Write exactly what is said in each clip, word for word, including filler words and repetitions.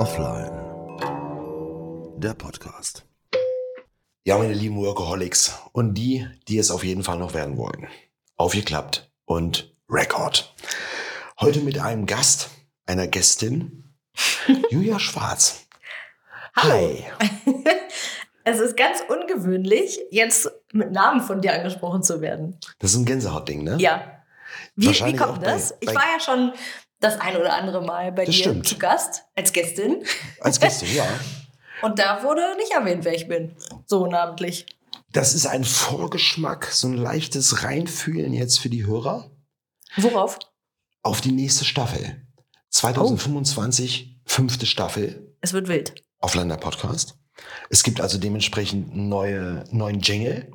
Offline. Der Podcast. Ja, meine lieben Workaholics und die, die es auf jeden Fall noch werden wollen. Aufgeklappt und Rekord. Heute mit einem Gast, einer Gästin, Julia Schwarz. Hi. Es ist ganz ungewöhnlich, jetzt mit Namen von dir angesprochen zu werden. Das ist ein Gänsehautding, ne? Ja. Wie, wie kommt bei, das? bei, ich war ja schon das ein oder andere Mal bei dir stimmt. zu Gast, als Gästin. Als Gästin, ja. Und da wurde nicht erwähnt, wer ich bin. So namentlich. Das ist ein Vorgeschmack, so ein leichtes Reinfühlen jetzt für die Hörer. Worauf? Auf die nächste Staffel. zwanzig fünfundzwanzig, oh. fünfte Staffel. Es wird wild. Offline der Podcast. Es gibt also dementsprechend neue, neuen Jingle.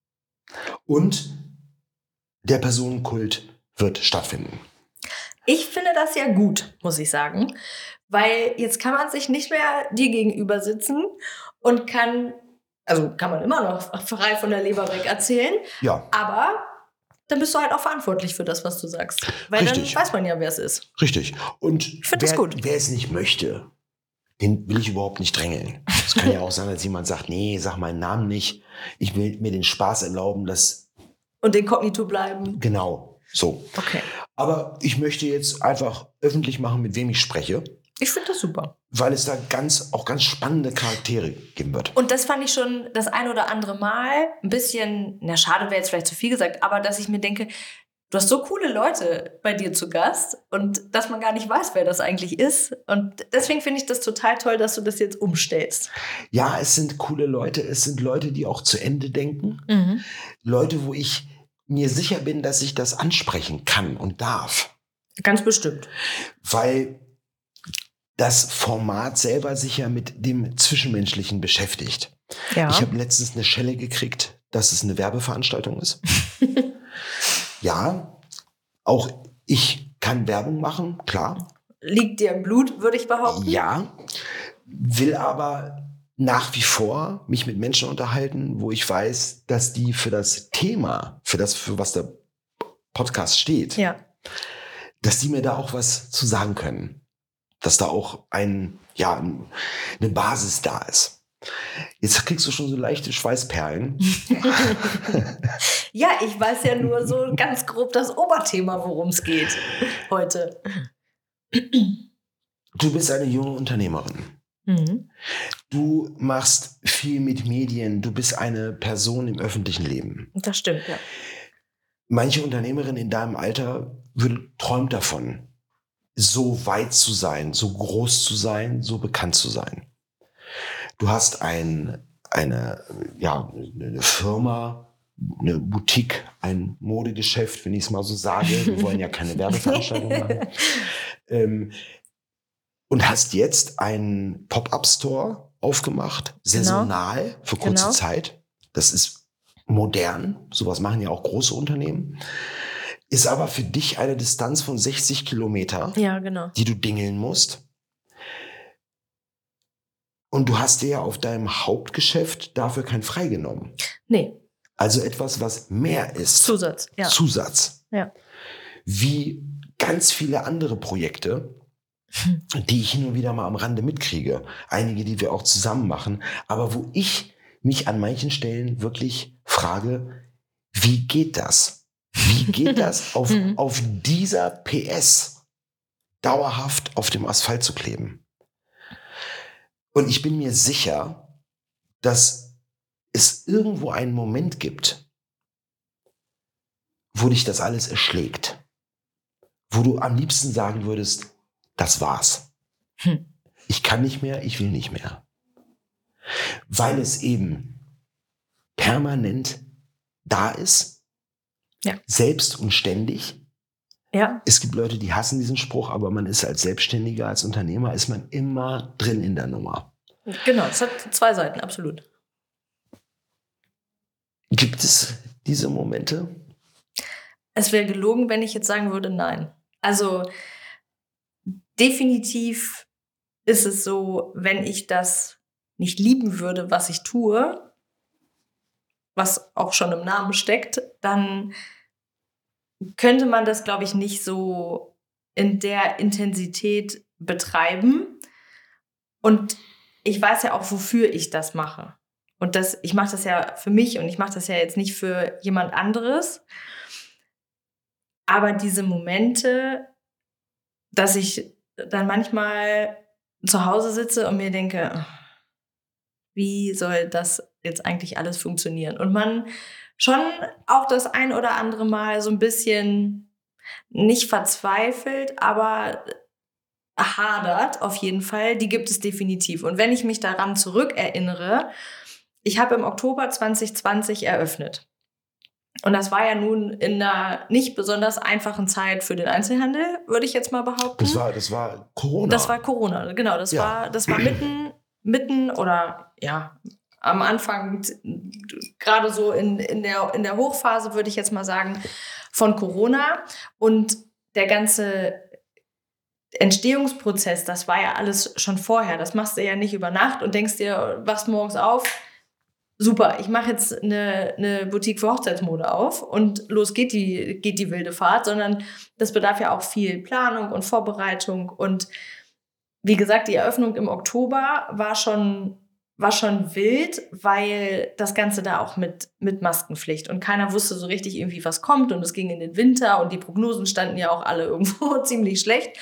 Und der Personenkult wird stattfinden. Ich finde das ja gut, muss ich sagen. Weil jetzt kann man sich nicht mehr dir gegenüber sitzen und kann, also kann man immer noch frei von der Leber weg erzählen. Ja. Aber dann bist du halt auch verantwortlich für das, was du sagst. Weil Richtig. Dann weiß man ja, wer es ist. Richtig. Und ich finde das gut. Wer es nicht möchte, den will ich überhaupt nicht drängeln. Es kann ja auch sein, dass jemand sagt, nee, sag meinen Namen nicht. Ich will mir den Spaß erlauben, dass... Und inkognito bleiben. Genau, so. Okay. Aber ich möchte jetzt einfach öffentlich machen, mit wem ich spreche. Ich finde das super. Weil es da ganz, auch ganz spannende Charaktere geben wird. Und das fand ich schon das ein oder andere Mal ein bisschen, na schade wäre jetzt vielleicht zu viel gesagt, aber dass ich mir denke, du hast so coole Leute bei dir zu Gast und dass man gar nicht weiß, wer das eigentlich ist. Und deswegen finde ich das total toll, dass du das jetzt umstellst. Ja, es sind coole Leute. Es sind Leute, die auch zu Ende denken. Mhm. Leute, wo ich mir sicher bin, dass ich das ansprechen kann und darf. Ganz bestimmt. Weil das Format selber sich ja mit dem Zwischenmenschlichen beschäftigt. Ja. Ich habe letztens eine Schelle gekriegt, dass es eine Werbeveranstaltung ist. Ja, auch ich kann Werbung machen, klar. Liegt dir im Blut, würde ich behaupten. Ja, will aber nach wie vor mich mit Menschen unterhalten, wo ich weiß, dass die für das Thema, für das, für was der Podcast steht, ja. dass die mir da auch was zu sagen können. Dass da auch ein, ja, eine Basis da ist. Jetzt kriegst du schon so leichte Schweißperlen. Ja, ich weiß ja nur so ganz grob das Oberthema, worum es geht heute. Du bist eine junge Unternehmerin. Mhm. Du machst viel mit Medien. Du bist eine Person im öffentlichen Leben. Das stimmt, ja. Manche Unternehmerin in deinem Alter würde, träumt davon, so weit zu sein, so groß zu sein, so bekannt zu sein. Du hast ein, eine, ja, eine Firma, eine Boutique, ein Modegeschäft, wenn ich es mal so sage. Wir wollen ja keine Werbeveranstaltung machen. ähm, und hast jetzt einen Pop-up-Store aufgemacht, saisonal, genau. für kurze genau. Zeit. Das ist modern. Sowas machen ja auch große Unternehmen. Ist aber für dich eine Distanz von sechzig Kilometer, ja, genau. die du dingeln musst. Und du hast dir ja auf deinem Hauptgeschäft dafür kein freigenommen. Nee. Also etwas, was mehr ist. Zusatz, ja. Zusatz. Ja. Wie ganz viele andere Projekte, hm. die ich hin und wieder mal am Rande mitkriege. Einige, die wir auch zusammen machen. Aber wo ich mich an manchen Stellen wirklich frage, wie geht das? Wie geht das, auf, auf dieser P S dauerhaft auf dem Asphalt zu kleben? Und ich bin mir sicher, dass es irgendwo einen Moment gibt, wo dich das alles erschlägt. Wo du am liebsten sagen würdest, das war's. Hm. Ich kann nicht mehr, ich will nicht mehr. Weil es eben permanent da ist. Ja. Selbst und ständig. Ja. Es gibt Leute, die hassen diesen Spruch, aber man ist als Selbstständiger, als Unternehmer, ist man immer drin in der Nummer. Genau, es hat zwei Seiten, absolut. Gibt es diese Momente? Es wäre gelogen, wenn ich jetzt sagen würde, nein. Also definitiv ist es so, wenn ich das nicht lieben würde, was ich tue, was auch schon im Namen steckt, dann könnte man das, glaube ich, nicht so in der Intensität betreiben. Und ich weiß ja auch, wofür ich das mache. Und das, ich mache das ja für mich und ich mache das ja jetzt nicht für jemand anderes. Aber diese Momente, dass ich dann manchmal zu Hause sitze und mir denke, wie soll das jetzt eigentlich alles funktionieren? Und man schon auch das ein oder andere Mal so ein bisschen nicht verzweifelt, aber hadert auf jeden Fall. Die gibt es definitiv. Und wenn ich mich daran zurückerinnere, ich habe im Oktober zwanzig zwanzig eröffnet. Und das war ja nun in einer nicht besonders einfachen Zeit für den Einzelhandel, würde ich jetzt mal behaupten. Das war, das war Corona. Das war Corona, genau. Das Ja. war, das war mitten, mitten oder ja, am Anfang, gerade so in, in, der, in der Hochphase, würde ich jetzt mal sagen, von Corona. Und der ganze Entstehungsprozess, das war ja alles schon vorher. Das machst du ja nicht über Nacht und denkst dir, wachst morgens auf, super, ich mache jetzt eine, eine Boutique für Hochzeitsmode auf und los geht die, geht die wilde Fahrt, sondern das bedarf ja auch viel Planung und Vorbereitung. Und wie gesagt, die Eröffnung im Oktober war schon, war schon wild, weil das Ganze da auch mit, mit Maskenpflicht und keiner wusste so richtig irgendwie, was kommt und es ging in den Winter und die Prognosen standen ja auch alle irgendwo ziemlich schlecht.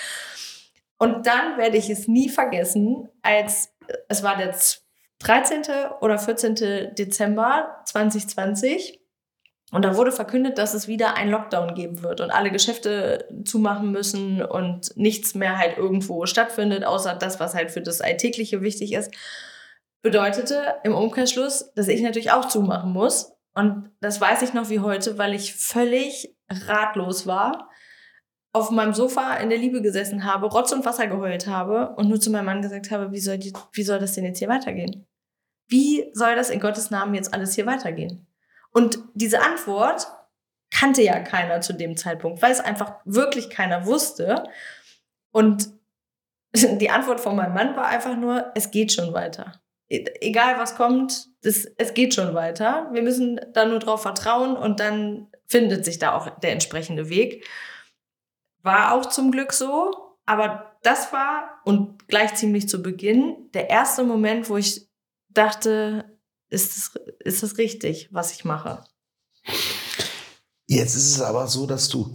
Und dann werde ich es nie vergessen, als es war der dreizehnten oder vierzehnten Dezember zwanzig zwanzig und da wurde verkündet, dass es wieder einen Lockdown geben wird und alle Geschäfte zumachen müssen und nichts mehr halt irgendwo stattfindet, außer das, was halt für das Alltägliche wichtig ist. Bedeutete im Umkehrschluss, dass ich natürlich auch zumachen muss. Und das weiß ich noch wie heute, weil ich völlig ratlos war, auf meinem Sofa in der Liebe gesessen habe, Rotz und Wasser geheult habe und nur zu meinem Mann gesagt habe, wie soll, die, wie soll das denn jetzt hier weitergehen? Wie soll das in Gottes Namen jetzt alles hier weitergehen? Und diese Antwort kannte ja keiner zu dem Zeitpunkt, weil es einfach wirklich keiner wusste. Und die Antwort von meinem Mann war einfach nur, es geht schon weiter. Egal was kommt, das, es geht schon weiter. Wir müssen da nur drauf vertrauen und dann findet sich da auch der entsprechende Weg. War auch zum Glück so, aber das war, und gleich ziemlich zu Beginn, der erste Moment, wo ich dachte, ist das, ist das richtig, was ich mache? Jetzt ist es aber so, dass du,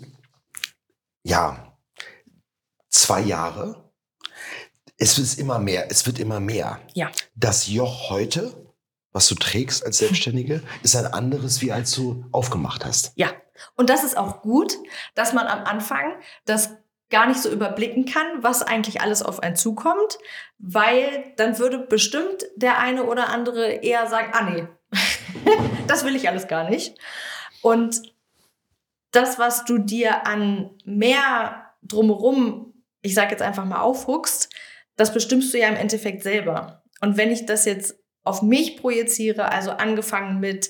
ja, zwei Jahre, es wird immer mehr, es wird immer mehr. Ja. Das Joch heute, was du trägst als Selbstständige, ist ein anderes, wie als du aufgemacht hast. Ja, und das ist auch gut, dass man am Anfang das gar nicht so überblicken kann, was eigentlich alles auf einen zukommt, weil dann würde bestimmt der eine oder andere eher sagen, ah nee, das will ich alles gar nicht. Und das, was du dir an mehr drumherum, ich sage jetzt einfach mal, aufhuckst, das bestimmst du ja im Endeffekt selber. Und wenn ich das jetzt auf mich projiziere, also angefangen mit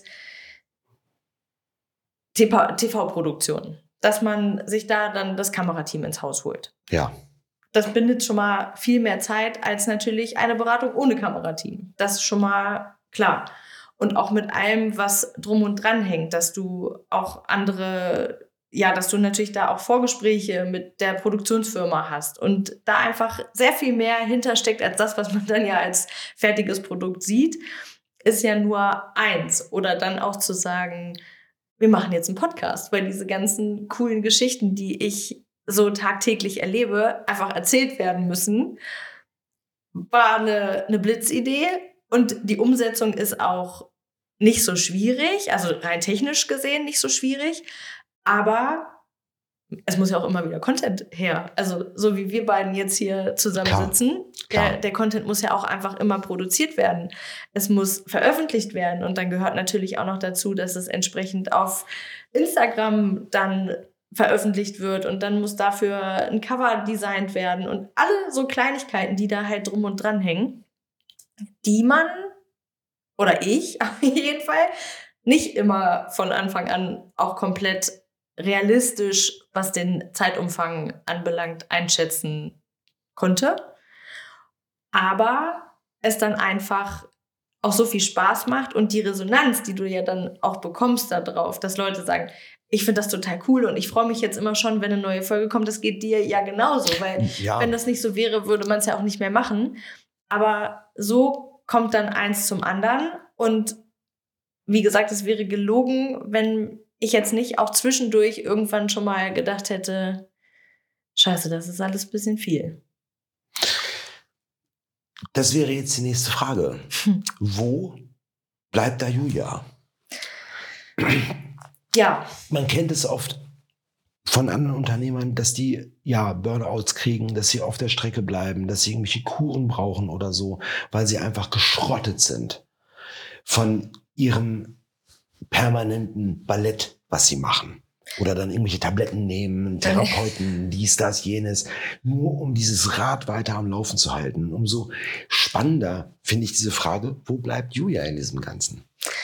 T V-Produktionen, dass man sich da dann das Kamerateam ins Haus holt. Ja. Das bindet schon mal viel mehr Zeit als natürlich eine Beratung ohne Kamerateam. Das ist schon mal klar. Und auch mit allem, was drum und dran hängt, dass du auch andere, ja, dass du natürlich da auch Vorgespräche mit der Produktionsfirma hast und da einfach sehr viel mehr hintersteckt als das, was man dann ja als fertiges Produkt sieht, ist ja nur eins. Oder dann auch zu sagen, wir machen jetzt einen Podcast, weil diese ganzen coolen Geschichten, die ich so tagtäglich erlebe, einfach erzählt werden müssen, war eine, eine Blitzidee. Und die Umsetzung ist auch nicht so schwierig, also rein technisch gesehen nicht so schwierig, aber es muss ja auch immer wieder Content her. Also so wie wir beiden jetzt hier zusammensitzen, der, der Content muss ja auch einfach immer produziert werden. Es muss veröffentlicht werden und dann gehört natürlich auch noch dazu, dass es entsprechend auf Instagram dann veröffentlicht wird und dann muss dafür ein Cover designt werden und alle so Kleinigkeiten, die da halt drum und dran hängen, die man, oder ich auf jeden Fall, nicht immer von Anfang an auch komplett realistisch, was den Zeitumfang anbelangt, einschätzen konnte. Aber es dann einfach auch so viel Spaß macht und die Resonanz, die du ja dann auch bekommst da drauf, dass Leute sagen, ich finde das total cool und ich freue mich jetzt immer schon, wenn eine neue Folge kommt. Das geht dir ja genauso, weil ja. wenn das nicht so wäre, würde man es ja auch nicht mehr machen. Aber so kommt dann eins zum anderen. Und wie gesagt, es wäre gelogen, wenn ich jetzt nicht auch zwischendurch irgendwann schon mal gedacht hätte, scheiße, das ist alles ein bisschen viel. Das wäre jetzt die nächste Frage. Hm. Wo bleibt da Julia? Ja. Man kennt es oft von anderen Unternehmern, dass die ja Burnouts kriegen, dass sie auf der Strecke bleiben, dass sie irgendwelche Kuren brauchen oder so, weil sie einfach geschrottet sind von ihrem permanenten Ballett, was sie machen. Oder dann irgendwelche Tabletten nehmen, Therapeuten, dies, das, jenes, nur um dieses Rad weiter am Laufen zu halten. Umso spannender finde ich diese Frage, wo bleibt Julia in diesem Ganzen?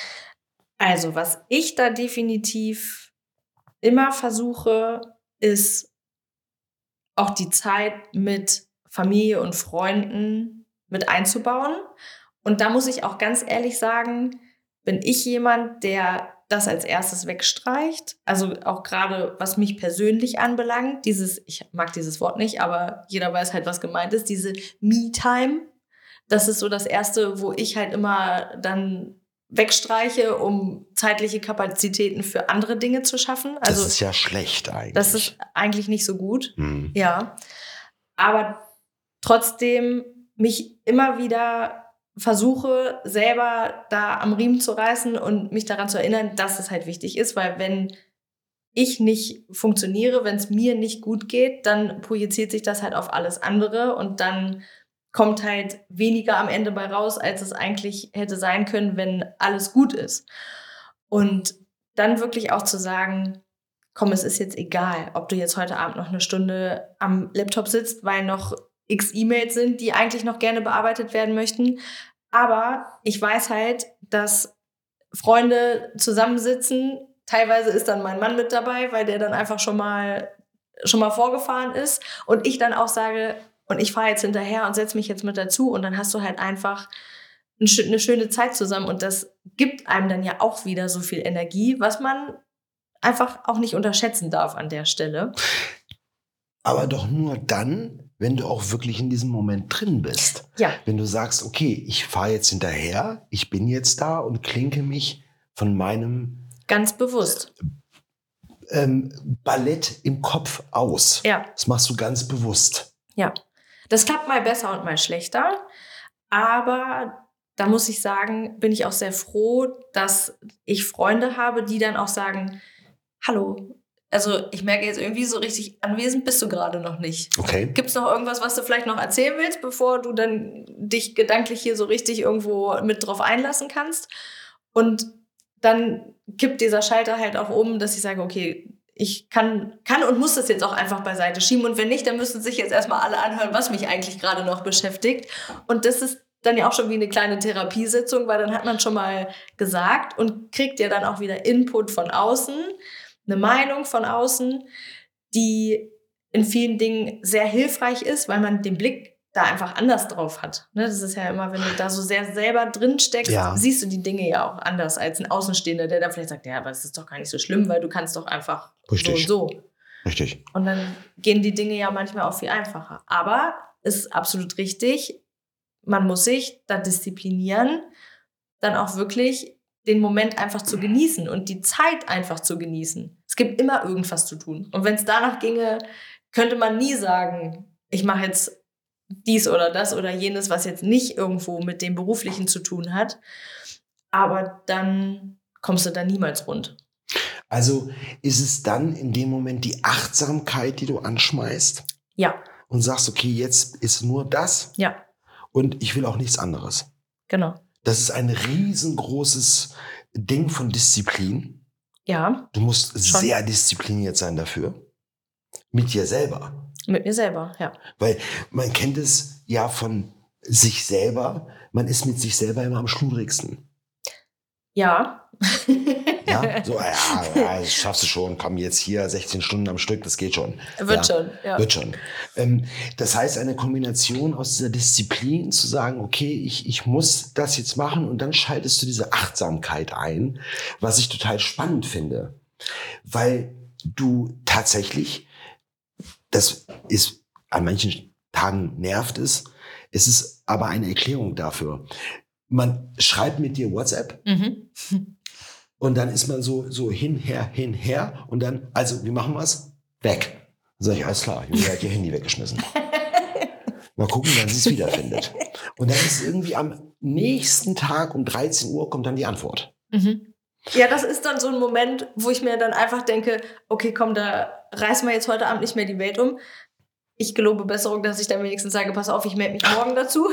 Also, was ich da definitiv immer versuche, ist auch die Zeit mit Familie und Freunden mit einzubauen. Und da muss ich auch ganz ehrlich sagen, bin ich jemand, der das als erstes wegstreicht. Also auch gerade, was mich persönlich anbelangt, dieses, ich mag dieses Wort nicht, aber jeder weiß halt, was gemeint ist, diese Me-Time. Das ist so das Erste, wo ich halt immer dann wegstreiche, um zeitliche Kapazitäten für andere Dinge zu schaffen. Also, das ist ja schlecht eigentlich. Das ist eigentlich nicht so gut, mhm. ja. Aber trotzdem mich immer wieder versuche, selber da am Riemen zu reißen und mich daran zu erinnern, dass es halt wichtig ist, weil wenn ich nicht funktioniere, wenn es mir nicht gut geht, dann projiziert sich das halt auf alles andere und dann kommt halt weniger am Ende bei raus, als es eigentlich hätte sein können, wenn alles gut ist. Und dann wirklich auch zu sagen, komm, es ist jetzt egal, ob du jetzt heute Abend noch eine Stunde am Laptop sitzt, weil noch x E-Mails sind, die eigentlich noch gerne bearbeitet werden möchten. Aber ich weiß halt, dass Freunde zusammensitzen. Teilweise ist dann mein Mann mit dabei, weil der dann einfach schon mal, schon mal vorgefahren ist. Und ich dann auch sage, und ich fahre jetzt hinterher und setze mich jetzt mit dazu. Und dann hast du halt einfach eine schöne Zeit zusammen. Und das gibt einem dann ja auch wieder so viel Energie, was man einfach auch nicht unterschätzen darf an der Stelle. Aber doch nur dann, wenn du auch wirklich in diesem Moment drin bist. Ja. Wenn du sagst, okay, ich fahre jetzt hinterher, ich bin jetzt da und klinke mich von meinem ganz bewusst ähm, Ballett im Kopf aus. Ja. Das machst du ganz bewusst. Ja. Das klappt mal besser und mal schlechter. Aber da muss ich sagen, bin ich auch sehr froh, dass ich Freunde habe, die dann auch sagen, hallo, also ich merke jetzt irgendwie so richtig anwesend bist du gerade noch nicht. Okay. Gibt es noch irgendwas, was du vielleicht noch erzählen willst, bevor du dann dich gedanklich hier so richtig irgendwo mit drauf einlassen kannst? Und dann kippt dieser Schalter halt auch um, dass ich sage, okay, ich kann, kann und muss das jetzt auch einfach beiseite schieben. Und wenn nicht, dann müssen sich jetzt erstmal alle anhören, was mich eigentlich gerade noch beschäftigt. Und das ist dann ja auch schon wie eine kleine Therapiesitzung, weil dann hat man schon mal gesagt und kriegt ja dann auch wieder Input von außen, eine Meinung von außen, die in vielen Dingen sehr hilfreich ist, weil man den Blick da einfach anders drauf hat. Ne, das ist ja immer, wenn du da so sehr selber drin steckst, ja. siehst du die Dinge ja auch anders als ein Außenstehender, der dann vielleicht sagt, ja, aber es ist doch gar nicht so schlimm, weil du kannst doch einfach Richtig. so und so. Richtig. Und dann gehen die Dinge ja manchmal auch viel einfacher. Aber es ist absolut richtig, man muss sich da disziplinieren, dann auch wirklich den Moment einfach zu genießen und die Zeit einfach zu genießen. Es gibt immer irgendwas zu tun. Und wenn es danach ginge, könnte man nie sagen, ich mache jetzt dies oder das oder jenes, was jetzt nicht irgendwo mit dem Beruflichen zu tun hat. Aber dann kommst du da niemals rund. Also ist es dann in dem Moment die Achtsamkeit, die du anschmeißt? Ja. Und sagst, okay, jetzt ist nur das? Ja. Und ich will auch nichts anderes. Genau. Das ist ein riesengroßes Ding von Disziplin. Ja. Du musst schon. sehr diszipliniert sein dafür. Mit dir selber. Mit mir selber, ja. Weil man kennt es ja von sich selber. Man ist mit sich selber immer am schludrigsten. Ja. Ja, so, ja, ja, das schaffst du schon. Komm jetzt hier sechzehn Stunden am Stück, das geht schon. Wird ja, schon, ja. Wird schon. Ähm, das heißt, eine Kombination aus dieser Disziplin zu sagen, okay, ich, ich muss das jetzt machen und dann schaltest du diese Achtsamkeit ein, was ich total spannend finde. Weil du tatsächlich, das ist, an manchen Tagen nervt es, Es ist aber eine Erklärung dafür. Man schreibt mit dir WhatsApp Mhm. und dann ist man so, so hin, her, hin, her und dann, also, wie machen wir's? Weg. Dann sag ich, alles klar, Julia hat ihr Handy weggeschmissen. Mal gucken, wann sie es wiederfindet. Und dann ist irgendwie am nächsten Tag um dreizehn Uhr kommt dann die Antwort. Mhm. Ja, das ist dann so ein Moment, wo ich mir dann einfach denke, okay, komm, da reißen wir jetzt heute Abend nicht mehr die Welt um. Ich gelobe Besserung, dass ich dann wenigstens sage, pass auf, ich melde mich morgen dazu.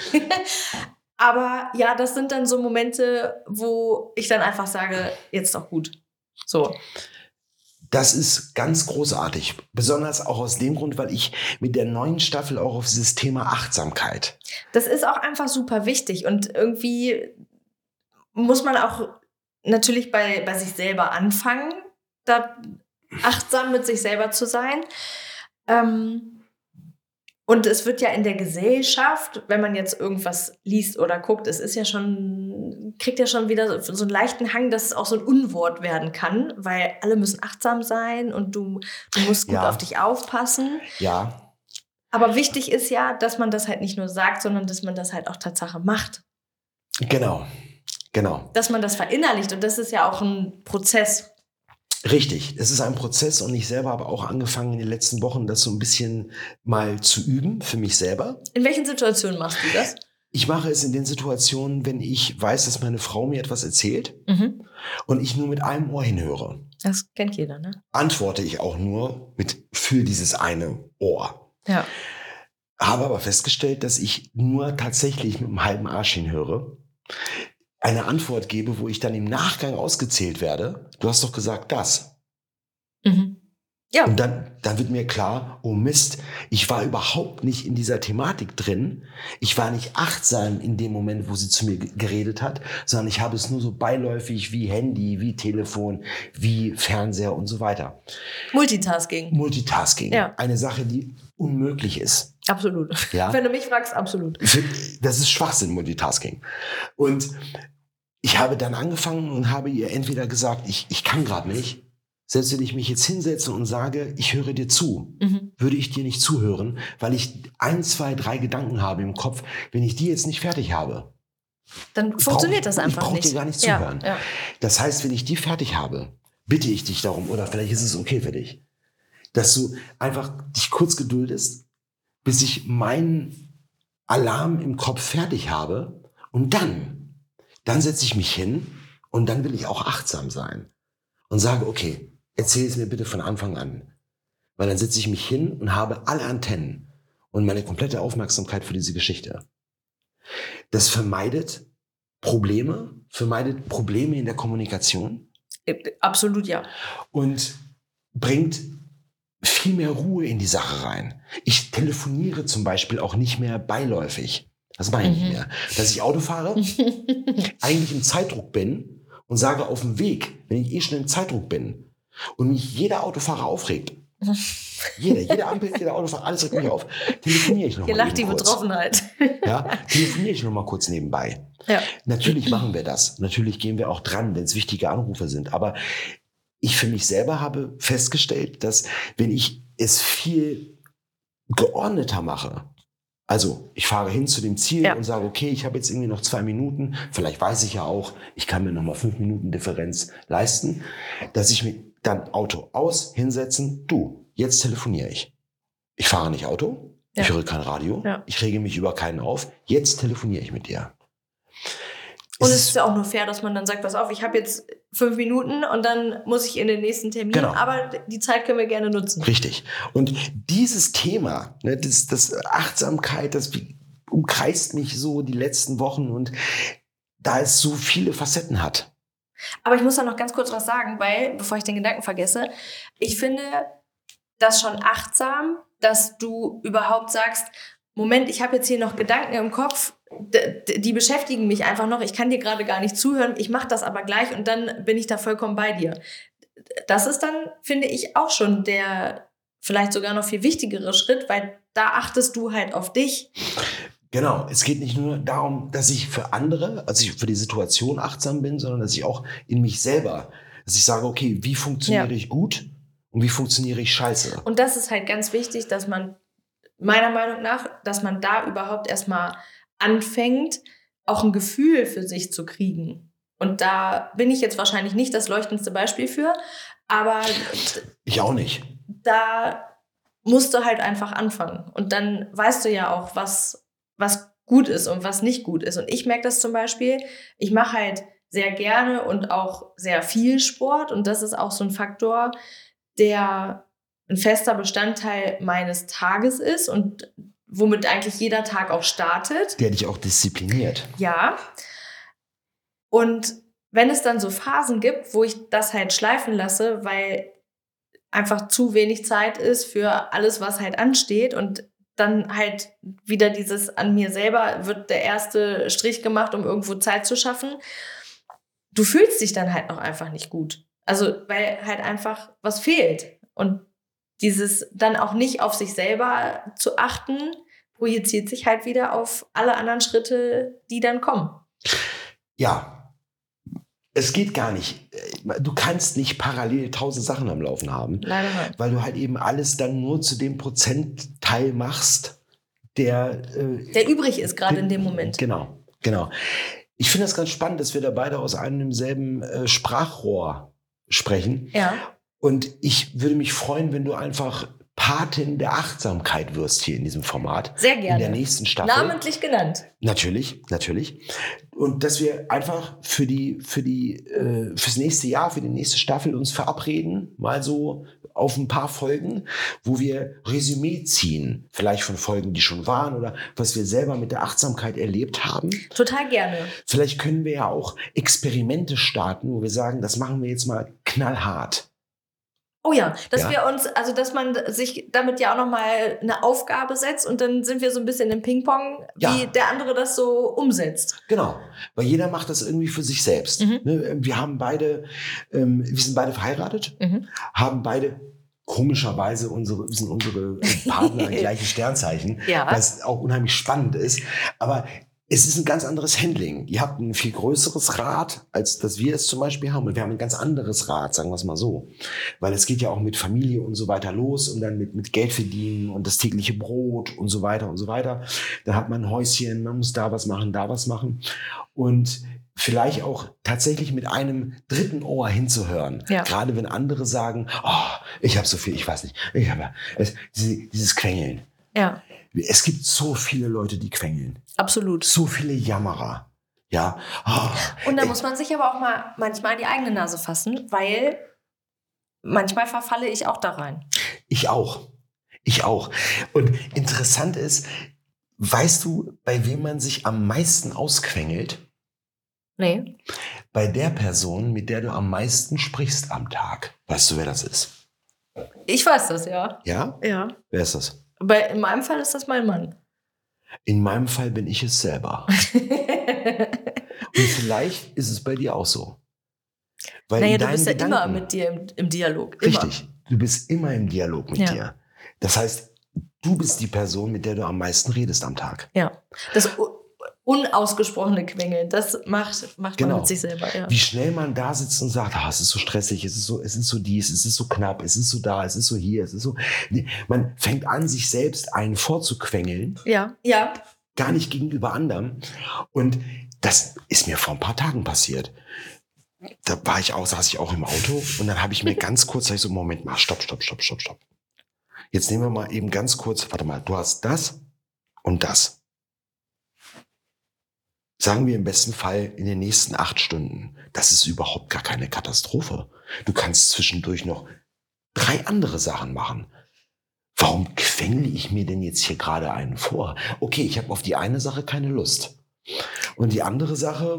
Aber ja, das sind dann so Momente, wo ich dann einfach sage, jetzt doch gut. So. Das ist ganz großartig. Besonders auch aus dem Grund, weil ich mit der neuen Staffel auch auf dieses Thema Achtsamkeit. Das ist auch einfach super wichtig. Und irgendwie muss man auch natürlich bei, bei sich selber anfangen, da achtsam mit sich selber zu sein. Ähm, Und es wird ja in der Gesellschaft, wenn man jetzt irgendwas liest oder guckt, es ist ja schon, kriegt ja schon wieder so, so einen leichten Hang, dass es auch so ein Unwort werden kann, weil alle müssen achtsam sein und du, du musst gut Ja. auf dich aufpassen. Ja, Aber wichtig ist ja, dass man das halt nicht nur sagt, sondern dass man das halt auch Tatsache macht. genau, genau. Dass man das verinnerlicht und das ist ja auch ein Prozess. Richtig, es ist ein Prozess und ich selber habe auch angefangen in den letzten Wochen, das so ein bisschen mal zu üben für mich selber. In welchen Situationen machst du das? Ich mache es in den Situationen, wenn ich weiß, dass meine Frau mir etwas erzählt Mhm. und ich nur mit einem Ohr hinhöre. Das kennt jeder, ne? Antworte ich auch nur mit für dieses eine Ohr. Ja. Habe aber festgestellt, dass ich nur tatsächlich mit einem halben Arsch hinhöre. Eine Antwort gebe, wo ich dann im Nachgang ausgezählt werde. Du hast doch gesagt, das. Mhm. Ja. Und dann, dann wird mir klar, oh Mist, ich war überhaupt nicht in dieser Thematik drin. Ich war nicht achtsam in dem Moment, wo sie zu mir g- geredet hat, sondern ich habe es nur so beiläufig wie Handy, wie Telefon, wie Fernseher und so weiter. Multitasking. Multitasking. Ja. Eine Sache, die unmöglich ist. Absolut. Ja. Wenn du mich fragst, absolut. Das ist Schwachsinn, Multitasking. Und ich habe dann angefangen und habe ihr entweder gesagt, ich, ich kann gerade nicht. Selbst wenn ich mich jetzt hinsetze und sage, ich höre dir zu, Mhm. würde ich dir nicht zuhören, weil ich ein, zwei, drei Gedanken habe im Kopf, wenn ich die jetzt nicht fertig habe. Dann funktioniert brauch- das einfach ich brauch nicht. dir gar nicht Ja, zuhören. Ja. Das heißt, wenn ich die fertig habe, bitte ich dich darum, oder vielleicht ist es okay für dich, dass du einfach dich kurz geduldest, bis ich meinen Alarm im Kopf fertig habe und dann, dann setze ich mich hin und dann will ich auch achtsam sein und sage, okay, erzähl es mir bitte von Anfang an. Weil dann setze ich mich hin und habe alle Antennen und meine komplette Aufmerksamkeit für diese Geschichte. Das vermeidet Probleme, vermeidet Probleme in der Kommunikation Äh, Absolut, ja. und bringt viel mehr Ruhe in die Sache rein. Ich telefoniere zum Beispiel auch nicht mehr beiläufig. Das meine ich Mhm. nicht mehr. Dass ich Auto fahre, eigentlich im Zeitdruck bin und sage auf dem Weg, wenn ich eh schon im Zeitdruck bin und mich jeder Autofahrer aufregt, jeder, jeder Ampel, jeder Autofahrer, alles regt mich auf, telefoniere ich noch Hier mal lacht die eben kurz. Betroffenheit. Ja, telefoniere ich noch mal kurz nebenbei. Ja. Natürlich machen wir das. Natürlich gehen wir auch dran, wenn es wichtige Anrufe sind. Aber ich für mich selber habe festgestellt, dass wenn ich es viel geordneter mache, also ich fahre hin zu dem Ziel Ja. und sage, okay, ich habe jetzt irgendwie noch zwei Minuten, vielleicht weiß ich ja auch, ich kann mir noch mal fünf Minuten Differenz leisten, dass ich mir dann Auto aus, hinsetzen, du, jetzt telefoniere ich. Ich fahre nicht Auto, ich Ja. höre kein Radio, Ja. ich rege mich über keinen auf, jetzt telefoniere ich mit dir. Und Es es ist ja auch nur fair, dass man dann sagt, pass auf, ich habe jetzt fünf Minuten und dann muss ich in den nächsten Termin, Genau. aber die Zeit können wir gerne nutzen. Richtig. Und dieses Thema, ne, das, das Achtsamkeit, das umkreist mich so die letzten Wochen und da es so viele Facetten hat. Aber ich muss da noch ganz kurz was sagen, weil, bevor ich den Gedanken vergesse, ich finde das schon achtsam, dass du überhaupt sagst, Moment, ich habe jetzt hier noch Gedanken im Kopf, d- d- die beschäftigen mich einfach noch, ich kann dir gerade gar nicht zuhören, ich mache das aber gleich und dann bin ich da vollkommen bei dir. Das ist dann, finde ich, auch schon der vielleicht sogar noch viel wichtigere Schritt, weil da achtest du halt auf dich. Genau, es geht nicht nur darum, dass ich für andere, also ich für die Situation achtsam bin, sondern dass ich auch in mich selber, dass ich sage, okay, wie funktioniere Ja. ich gut und wie funktioniere ich scheiße? Und das ist halt ganz wichtig, dass man meiner Meinung nach, dass man da überhaupt erstmal anfängt, auch ein Gefühl für sich zu kriegen. Und da bin ich jetzt wahrscheinlich nicht das leuchtendste Beispiel für, aber ich auch nicht. Da musst du halt einfach anfangen. Und dann weißt du ja auch, was, was gut ist und was nicht gut ist. Und ich merke das zum Beispiel, ich mache halt sehr gerne und auch sehr viel Sport. Und das ist auch so ein Faktor, der ein fester Bestandteil meines Tages ist und womit eigentlich jeder Tag auch startet. Der dich auch diszipliniert. Ja. Und wenn es dann so Phasen gibt, wo ich das halt schleifen lasse, weil einfach zu wenig Zeit ist für alles, was halt ansteht und dann halt wieder dieses an mir selber wird der erste Strich gemacht, um irgendwo Zeit zu schaffen. Du fühlst dich dann halt noch einfach nicht gut. Also, weil halt einfach was fehlt. Und dieses dann auch nicht auf sich selber zu achten, projiziert sich halt wieder auf alle anderen Schritte, die dann kommen. Ja. Es geht gar nicht. Du kannst nicht parallel tausend Sachen am Laufen haben. Leider nicht. Weil du halt eben alles dann nur zu dem Prozentteil machst, der... Äh, der übrig ist, gerade in dem Moment. Genau, genau. Ich finde das ganz spannend, dass wir da beide aus einem demselben äh, Sprachrohr sprechen. Ja. Und ich würde mich freuen, wenn du einfach Patin der Achtsamkeit wirst hier in diesem Format. Sehr gerne. In der nächsten Staffel. Namentlich genannt. Natürlich, natürlich. Und dass wir einfach für die, für die, äh, fürs nächste Jahr, für die nächste Staffel uns verabreden, mal so auf ein paar Folgen, wo wir Resümee ziehen. Vielleicht von Folgen, die schon waren oder was wir selber mit der Achtsamkeit erlebt haben. Total gerne. Vielleicht können wir ja auch Experimente starten, wo wir sagen, das machen wir jetzt mal knallhart. Oh ja, dass ja. wir uns, also dass man sich damit ja auch nochmal eine Aufgabe setzt und dann sind wir so ein bisschen im Ping-Pong, wie ja. der andere das so umsetzt. Genau, weil jeder macht das irgendwie für sich selbst. Mhm. Wir haben beide, ähm, wir sind beide verheiratet, mhm. haben beide komischerweise unsere, sind unsere Partner gleiche Sternzeichen, ja. was auch unheimlich spannend ist. Aber es ist ein ganz anderes Handling. Ihr habt ein viel größeres Rad, als dass wir es zum Beispiel haben. Und wir haben ein ganz anderes Rad, sagen wir es mal so. Weil es geht ja auch mit Familie und so weiter los und dann mit, mit Geld verdienen und das tägliche Brot und so weiter und so weiter. Dann hat man ein Häuschen, man muss da was machen, da was machen. Und vielleicht auch tatsächlich mit einem dritten Ohr hinzuhören. Ja. Gerade wenn andere sagen, oh, ich habe so viel, ich weiß nicht. Ich habe es, diese, dieses Quengeln. Ja. Es gibt so viele Leute, die quengeln. Absolut. So viele Jammerer. Ja. Oh, und da muss man sich aber auch mal manchmal in die eigene Nase fassen, weil manchmal verfalle ich auch da rein. Ich auch. Ich auch. Und interessant ist, weißt du, bei wem man sich am meisten ausquengelt? Nee. Bei der Person, mit der du am meisten sprichst am Tag. Weißt du, wer das ist? Ich weiß das, ja. Ja? Ja. Wer ist das? Bei, in meinem Fall ist das mein Mann. In meinem Fall bin ich es selber. Und vielleicht ist es bei dir auch so. Weil naja, du bist ja Gedanken, immer mit dir im, im Dialog. Immer. Richtig, du bist immer im Dialog mit ja. dir. Das heißt, du bist die Person, mit der du am meisten redest am Tag. Ja, das unausgesprochene Quengeln, das macht, macht genau. man mit sich selber. Ja. Wie schnell man da sitzt und sagt, ah, es ist so stressig, es ist so, es ist so dies, es ist so knapp, es ist so da, es ist so hier, es ist so. Man fängt an, sich selbst einen vorzuquengeln. Ja, ja. Gar nicht gegenüber anderen. Und das ist mir vor ein paar Tagen passiert. Da war ich auch, saß ich auch im Auto und dann habe ich mir ganz kurz, sag ich so, Moment mal, stopp, stopp, stopp, stopp, stopp. Jetzt nehmen wir mal eben ganz kurz, warte mal, du hast das und das. Sagen wir im besten Fall in den nächsten acht Stunden. Das ist überhaupt gar keine Katastrophe. Du kannst zwischendurch noch drei andere Sachen machen. Warum quengle ich mir denn jetzt hier gerade einen vor? Okay, ich habe auf die eine Sache keine Lust. Und die andere Sache,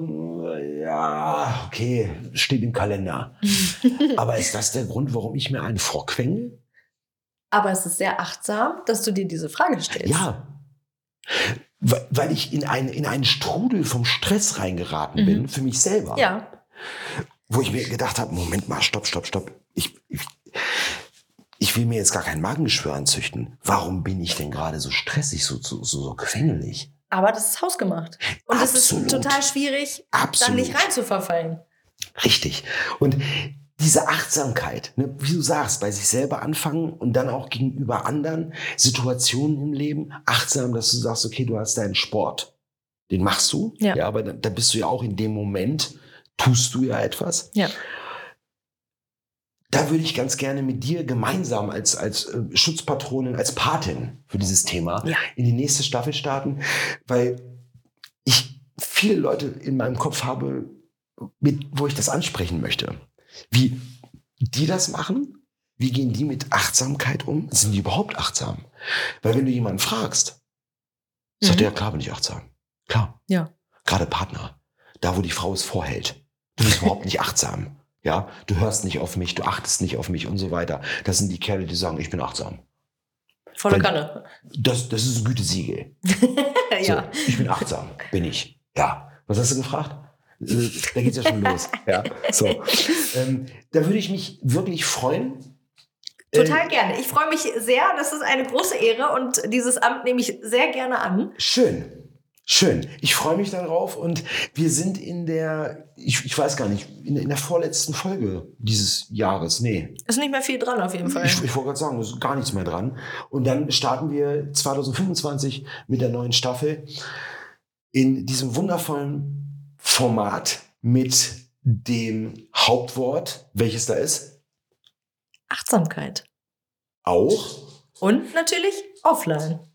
ja, okay, steht im Kalender. Aber ist das der Grund, warum ich mir einen vorquengle? Aber es ist sehr achtsam, dass du dir diese Frage stellst. Ja. Weil ich in, ein, in einen Strudel vom Stress reingeraten bin, mhm. für mich selber. Ja. Wo ich mir gedacht habe, Moment mal, stopp, stopp, stopp. Ich, ich, ich will mir jetzt gar kein Magengeschwür anzüchten. Warum bin ich denn gerade so stressig, so, so, so, so quengelig? Aber das ist hausgemacht. Und es ist total schwierig, Absolut. dann nicht rein zu verfallen. Richtig. Und diese Achtsamkeit, ne, wie du sagst, bei sich selber anfangen und dann auch gegenüber anderen Situationen im Leben achtsam, dass du sagst, okay, du hast deinen Sport, den machst du, Ja. ja, aber da, da bist du ja auch in dem Moment, tust du ja etwas. Ja. Da würde ich ganz gerne mit dir gemeinsam als, als äh, Schutzpatronin, als Patin für dieses Thema Ja. in die nächste Staffel starten, weil ich viele Leute in meinem Kopf habe, mit, wo ich das ansprechen möchte. Wie die das machen, wie gehen die mit Achtsamkeit um? Sind die überhaupt achtsam? Weil wenn du jemanden fragst, sagt Mhm. er, ja klar bin ich achtsam. Klar. Ja. Gerade Partner, da wo die Frau es vorhält. Du bist überhaupt nicht achtsam. Ja, du hörst nicht auf mich, du achtest nicht auf mich und so weiter. Das sind die Kerle, die sagen, ich bin achtsam. Volle Weil Kanne. Das, das ist ein Gütesiegel. Ja. So, ich bin achtsam, bin ich. Ja. Was hast du gefragt? Äh, Da geht's ja schon los. Ja, so. Ähm, da würde ich mich wirklich freuen. Total Äh, gerne. Ich freue mich sehr. Das ist eine große Ehre und dieses Amt nehme ich sehr gerne an. Schön. Schön. Ich freue mich darauf und wir sind in der, ich, ich weiß gar nicht, in, in der vorletzten Folge dieses Jahres. Nee. Ist nicht mehr viel dran auf jeden Fall. Ich, ich wollte gerade sagen, da ist gar nichts mehr dran. Und dann starten wir zwanzig fünfundzwanzig mit der neuen Staffel in diesem wundervollen Format mit dem Hauptwort, welches da ist, Achtsamkeit. auch Und natürlich offline.